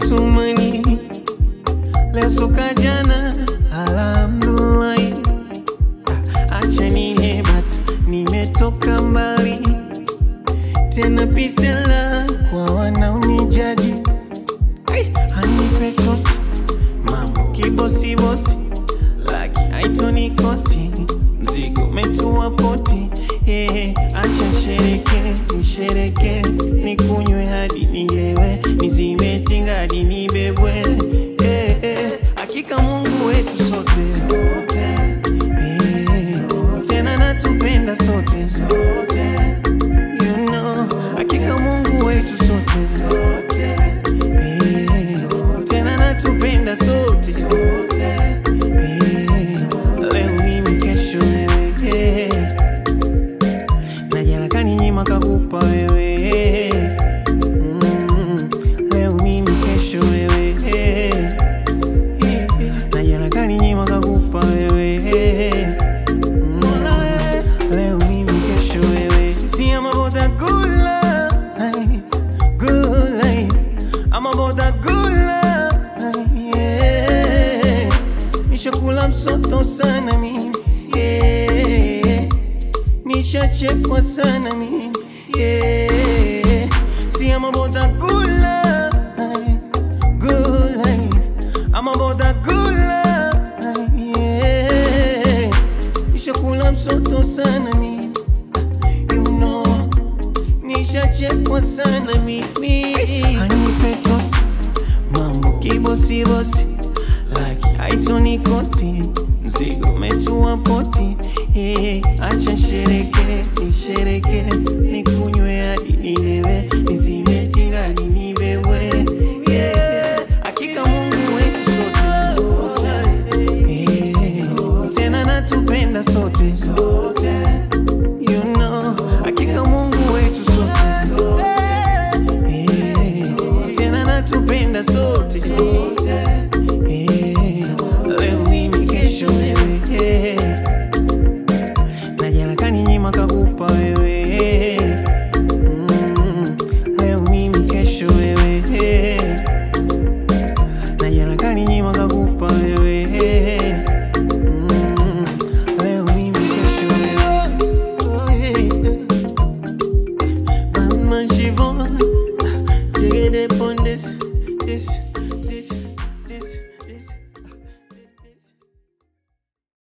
Sumani leo soka jana, alhamdulillah. Acha nihebata, nimetoka mbali tena pisela kwa wanaonijaji. Hanipe toast, mambo kibosi bosi, laki haitoni kosti, mzigo metua poti. Acha nishereke, nikunywe hadi nilewe, nizimetinga hadi nibebwe. Hakika Mungu wetu sote, tena natupenda sote, you know. Hakika Mungu wetu sote, tena natupenda sote. Leo mimi kesho wewe, na jana kaninyima kakupa wewe. Leo mimi kesho wewe, na jana kaninyima kakupa wewe. Leo mimi kesho wewe. See, I'm about that good life, good life. I'm about that good life, yeah. Nishakula msoto sana mimi, yeah. Nishachekwa sana mimi, yeah. See, I'm about that good life, good life. I'm about that good life, yeah. Nishakula msoto sana mimi, you know. Nishachekwa sana mimi. Hanipe toast, mambo kibosi bosi, laki haitoni kosi, mzigo metua poti. Acha nishereke, nikunywe hadi nilewe, nizimetinga hadi nibebwe. Hakika Mungu wetu sote, tena natupenda sote.